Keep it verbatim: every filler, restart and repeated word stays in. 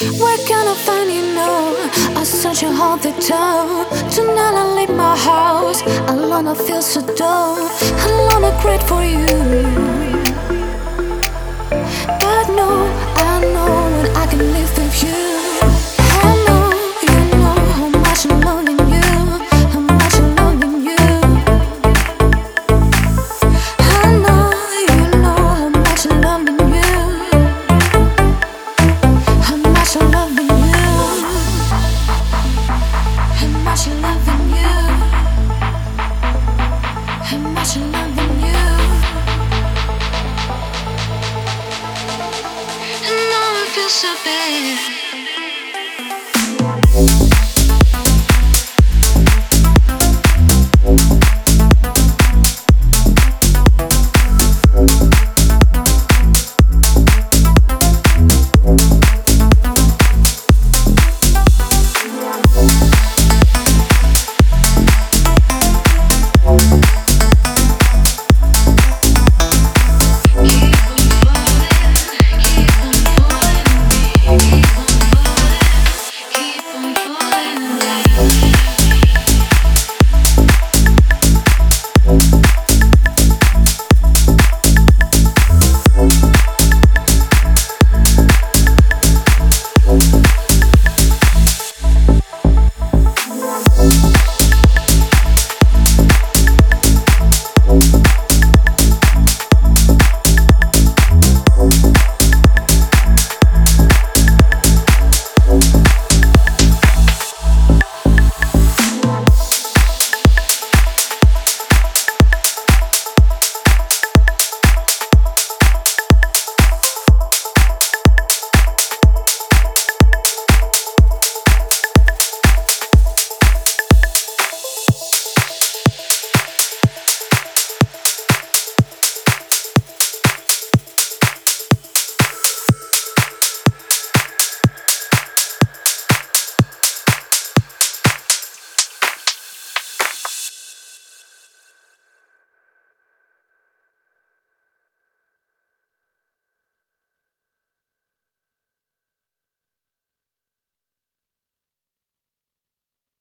Where can I find you now? I search you all the time. Tonight I leave my house alone, I feel so dull. Alone I create for you. But no, I know when I can live with you. I know, you know how much I'm loving you, how much I'm loving you. I know, you know how much I'm loving you, how much I'm loving you, how much I'm loving you, how much I'm loving you. And now I feel so bad.